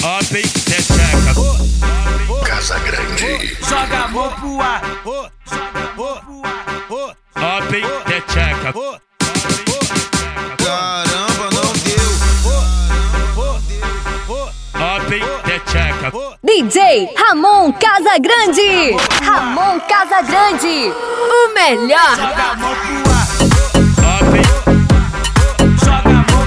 Open, techeca. Casa Grande. Joga a mão pro ar. Open, techeca. Caramba, não deu. Open, techeca. DJ Ramon Casagrande. Ramon Casagrande, o melhor. Joga a mão pro ar. Open. Joga a mão.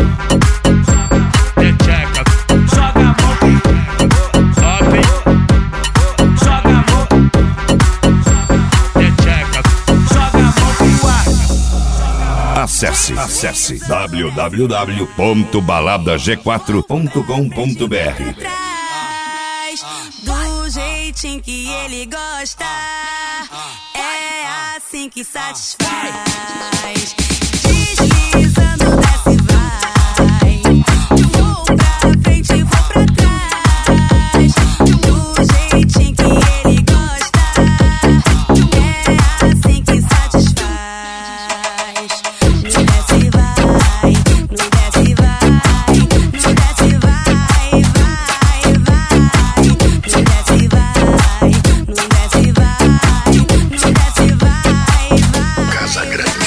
Techeca. Joga a mão. Open. Joga a mão. Techeca. Joga a mão pro ar. Acesse www.baladag4.com.br. Do jeitinho que ele gosta, é assim que satisfaz. Deslizando, desce e vai. Vou pra frente, vou pra trás. Do jeitinho que ele gosta, é assim que satisfaz. No desce e vai, no desce e vai, no desce e vai, vai, vai. No desce e vai, no desce e vai, no desce e vai, vai. Casa Grande.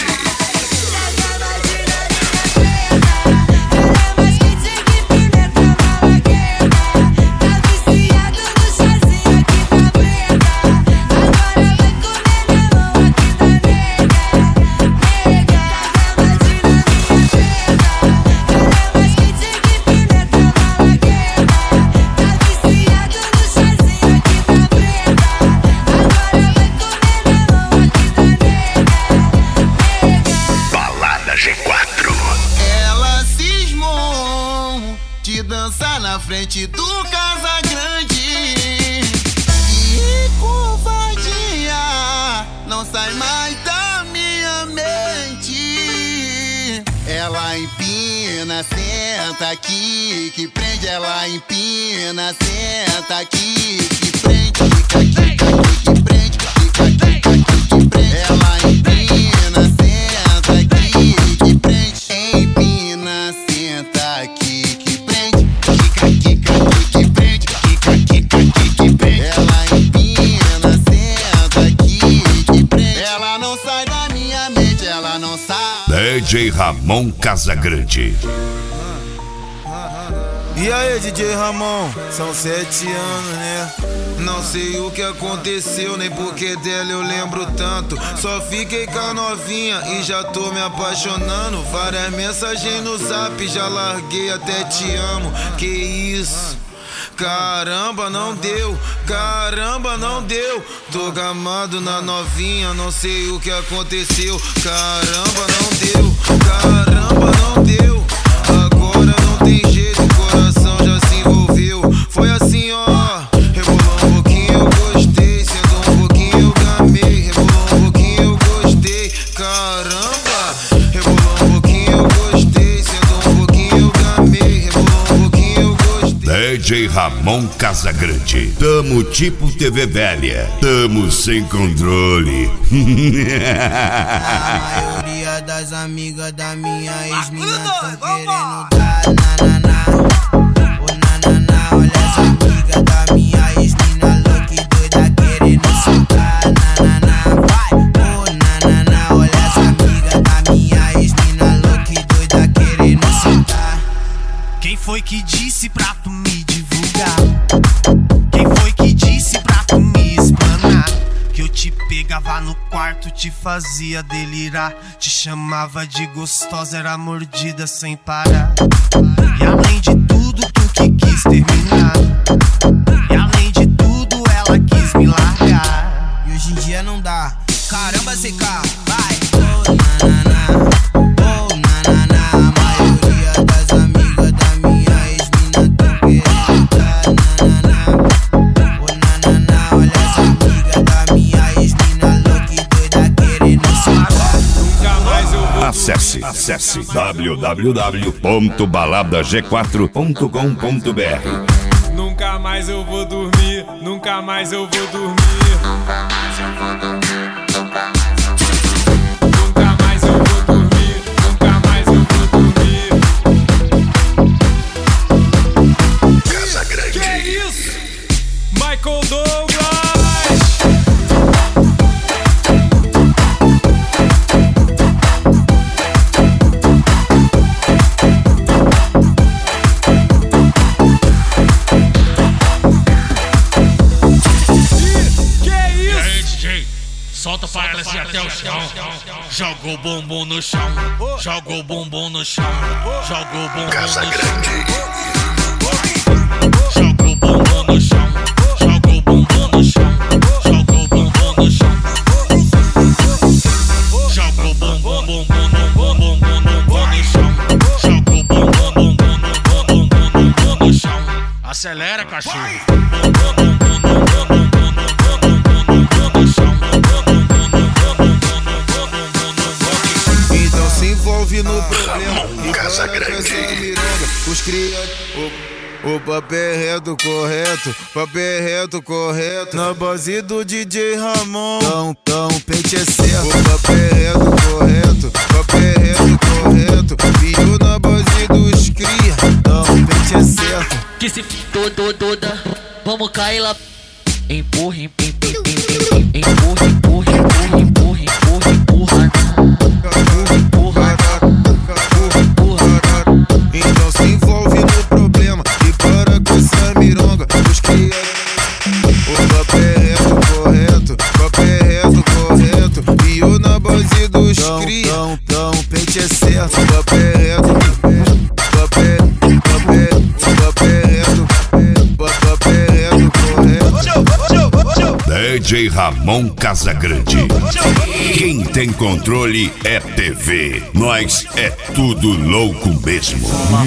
Dançar na frente do Casa Grande. E covardia não sai mais da minha mente. Ela empina, senta aqui, que prende. Ela empina, senta aqui, que prende. Fica aqui, que prende. Fica aqui, que prende. Ela empina, senta aqui, que prende. Empina, senta aqui. Ela empina, senta aqui, que prende. Ela não sai da minha mente, ela não sai. DJ Ramon Casagrande. E aí, DJ Ramon? São 7 anos, né? Não sei o que aconteceu, nem porque dela eu lembro tanto. Só fiquei com a novinha e já tô me apaixonando. Várias mensagens no zap, já larguei até te amo. Que isso? Caramba, não deu, caramba, não deu. Tô gamado na novinha, não sei o que aconteceu. Caramba, não deu, caramba, não deu. Agora não tem jeito, o coração já se envolveu. Foi assim, ó, rebolou um pouquinho, eu gostei. Sentou um pouquinho, eu gamei. Rebolou um pouquinho, eu gostei. Caramba, rebolou um pouquinho, eu gostei. Sentou um pouquinho, eu gamei. Rebolou um pouquinho, eu gostei. DJ Ramon Casagrande. Tamo tipo TV velha. Tamo sem controle. A maioria das amigas da minha ex-mina tão querendo dar nananá. Ô nananá, olha as amigas da minha ex-mina louca e doida querendo soltar. Nananá, vai. Ô nananá, olha as amigas da minha ex-mina louca e doida querendo soltar. Quem foi que disse pra tu me divulgar? Quem foi que disse pra tu me explanar? Que eu te pegava no quarto, te fazia delirar. Te chamava de gostosa, era mordida sem parar. E além de tudo, tu que quis terminar. E além de tudo, ela quis me largar. E hoje em dia não dá. Caramba, CK, vai. Oh nananá, a maioria das amigas da minha ex-mina tão querendo dar nananá. Ô nananá, olha as amigas da minha ex-mina louca e doida querendo soltar. Nunca mais eu vou. Acesse www.baladag4.com.br. Nunca mais eu vou dormir. Nunca mais eu vou dormir. Nunca mais eu vou dormir. Nunca mais eu vou dormir. Nunca mais eu vou dormir. Casa Grande. desce até o chão. Joga o bumbum no chão. Joga o bumbum no chão. Joga o bumbum Casa no chão. Grande. Joga o bumbum no chão. Joga o bumbum no chão. Joga o bumbum no chão. Joga o bumbum, bumbum, bumbum, bumbum, bumbum no chão. Joga o bumbum, bumbum, bumbum, bumbum, bumbum no chão. Acelera, cachorro. Então se envolve no problema e Casa para com essa Grande. miranga. Os criados. O papel é reto, correto, papel é reto, correto. Na base do DJ Ramon, então pente é certo. O papel é reto, correto, papel é reto, correto. Viu na base dos cria, então pente é certo. Que se toda, vamos cair lá. Empurra, empurra, empurra, empurra, empurra, empurra, empurra, empurra. Então se envolve no problema e para com essa mironga. Os criados. O papel é reto, correto, papel é reto, correto. Viu na base dos cria, então pente é certo. O papel é reto, papel é reto, papel é reto, correto. DJ Ramon Casagrande. Quem tem controle é TV. Nós é tudo louco mesmo.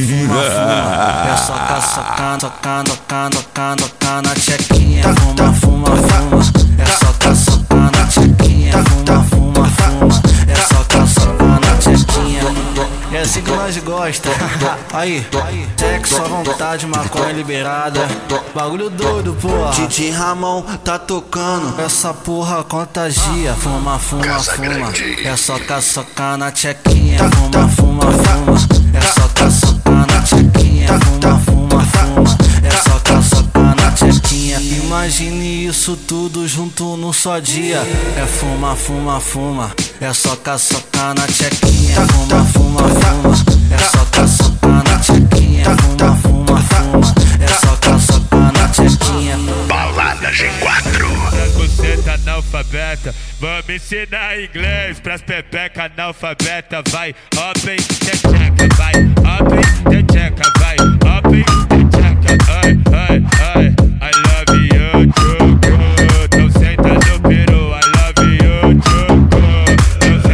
É soca, soca, soca, soca, soca, soca na tchequinha. Fuma, fuma, fuma. É soca, soca na tchequinha. Fuma, fuma, fuma. É soca, soca na tchequinha. É assim que nós gosta. Aí, sexo à vontade, maconha liberada. Bagulho doido, porra. DJ Ramon tá tocando. Essa porra contagia. Fuma, fuma, Casa fuma. Grande. É soca, soca na tchequinha. Fuma, fuma, fuma. É soca, soca na tchequinha. Fuma, fuma, fuma. É soca, soca na tchequinha. Imagine isso tudo junto num só dia. É fuma, fuma, fuma. É soca, soca na tchequinha. Fuma, fuma, fuma. É soca, soca na tchequinha. Fuma, fuma, fuma. É soca, soca na tchequinha. Balada G4. Você tá analfabeta, vamos ensinar inglês pras pepeca analfabeta. Vai, open, tcheca, vai, open, tcheca, vai, open, tcheca, ai, ai, ai. I love you, choco. Então senta no peru, I love you, choco. Então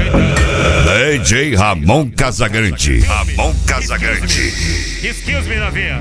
senta. DJ Ramon Casagrande. Ramon Casagrande. Excuse me, novinha.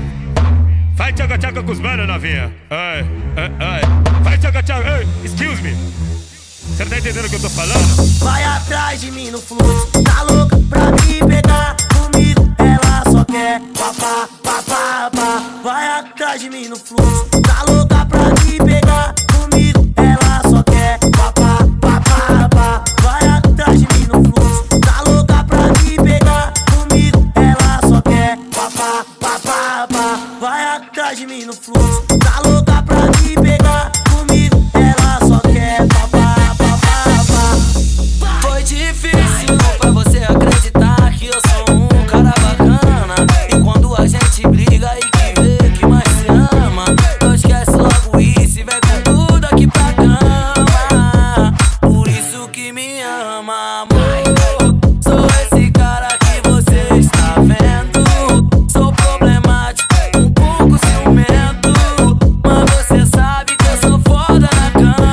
Vai tchaca-tchaca com os manos, novinha. Ai, ai, ai. Vai tchaca-tchaca, ai, excuse me. Você não tá entendendo o que eu tô falando? Vai atrás de mim no fluxo. Tá louca pra me pegar comigo. Ela só quer papá, papá, papá. Vai atrás de mim no fluxo. Tá louca pra me pegar comigo. Ela só quer papá, papá, papá. Vai atrás de mim no fluxo. Tá louca pra me pegar comigo. Ela só quer papá, papá, papá. Vai atrás de mim no fluxo. Tá louca pra me pegar comigo. Ela só quer papá, papá, papá. Foi difícil pra você acreditar que eu sou um cara bacana. E quando a gente briga e que vê que mais se ama, não esquece logo isso e vem com tudo aqui pra cama. Por isso que me ama, amor. Sou esse cara que você está vendo. Sou problemático, um pouco ciumento, mas você sabe que eu sou foda na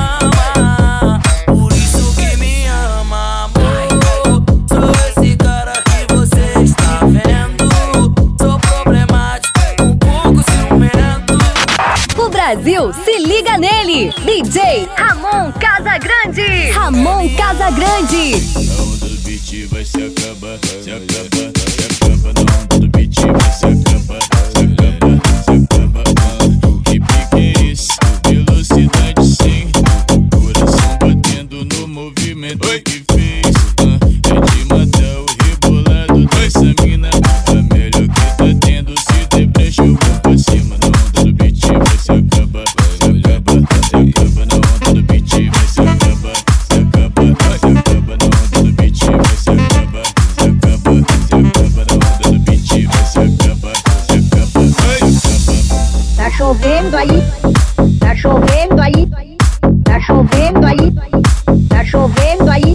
cama. Por isso que me ama, amor. Sou esse cara que você está vendo. Sou problemático, um pouco ciumento. O Brasil se liga nele. DJ Ramon Casagrande. Ramon Casagrande. A onda do beat vai se acabar, se acaba, se acaba. Na onda do beat vai se acabar, se acaba, se acaba. Que pique é esse? Velocidade 100. Coração batendo no movimento que fez. É de matar o rebolado dessa mina. A melhor que tá tendo, se der brecha eu vou pra cima. Na onda do beat vai se acabar, se acaba, se acaba. Na onda do beat vai se acabar, se acaba, se acaba. Na onda do beat vai se acabar, se acaba, se acaba. Na onda do beat vai se acabar, se acaba, se acaba. Tá chovendo aí. Tá chovendo aí. Tá chovendo aí. Tá chovendo aí.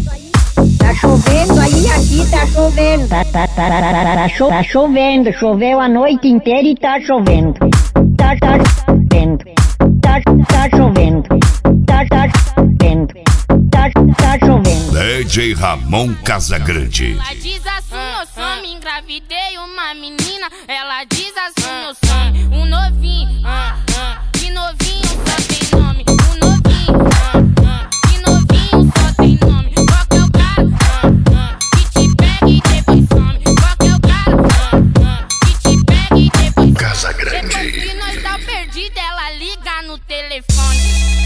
Tá chovendo, choveu a noite inteira e tá chovendo. Tá chovendo, tá chovendo, tá chovendo. DJ Ramon Casagrande. Ela diz assim, meu some, engravidei uma menina. Ela diz assim, meu some, um novinho, de novinho só tem nome. Um novinho, de novinho só tem nome. Qual que é o cara que te pega e depois some? Qual que é o cara que te pega e depois some? Casagrande. Depois que nós tá perdido, ela liga no telefone.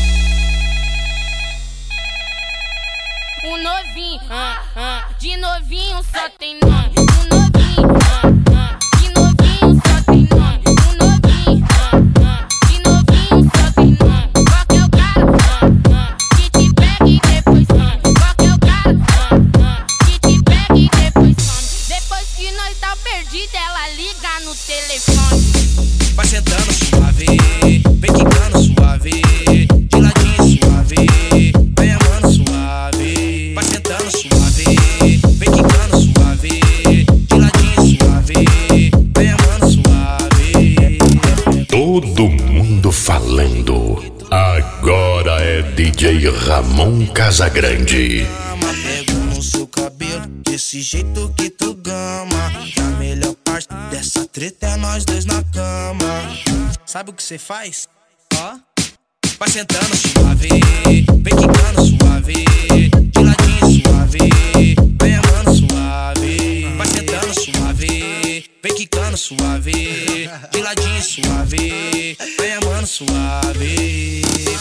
Um novinho, de novinho só tem nome. Um novinho, de novinho só tem nome. Um novinho, de novinho só tem nome. Qual que é o cara que te pega e depois some? Qual que é o cara que te pega e depois some? Depois que nós tá perdido, ela liga no telefone. Vai sentando suave, vem quicando suave, de ladinho suave, vem amando suave. Vai sentando suave, vem quicando suave, de ladinho suave, vem amando suave. Todo mundo falando. Agora é DJ Ramon Casagrande. Pego no seu cabelo, desse jeito que tu gama. E a melhor parte dessa treta é nós dois na cama. Sabe o que cê faz? Ó, vai sentando suave, vem quicando suave, de ladinho suave, vem amando suave. Vai sentando suave, vem quicando suave, de ladinho suave, vem amando suave.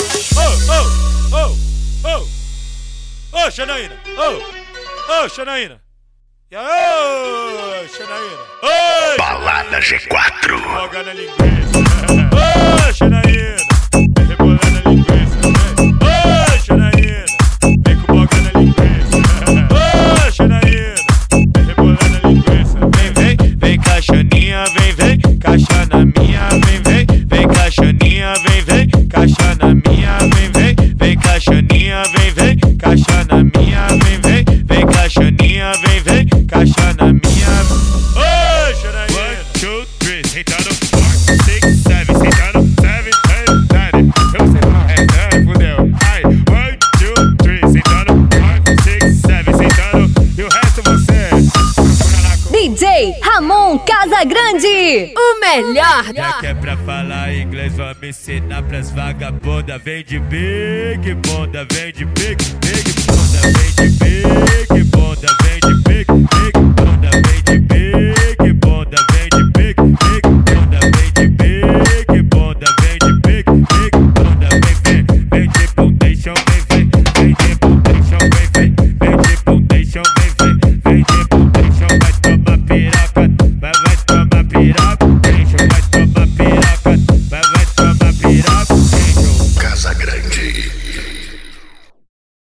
Ô, Xanaína! Ô, Xanaína! E aí, Xanaína! Oi! Balada G4. Boga na linguiça! Ô, Xanaína! Vem rebolar na linguiça! Ô, Xanaína! Vem com boga na linguiça! Ô, Xanaína! Vem rebolar na linguiça! Vem caixaninha, vem, caixa na minha, vem caixaninha, vem, caixa na minha, vem caixaninha, vem, caixa na minha, vem caixaninha, vem, caixa na minha. Ô, Xanaína! 1, 2, 3, sentando 4, 6, 7, sentando 7, 8, 9. Eu sei lá, fudeu. Ai, 1, 2, 3, sentando 4, 6, 7, sentando. E o resto você. DJ Ramon Casagrande, o melhor. Já que é pra falar inglês, vamos ensinar pras vagabundas. Vem de big bunda, vem de big bunda, vem de big bunda, vem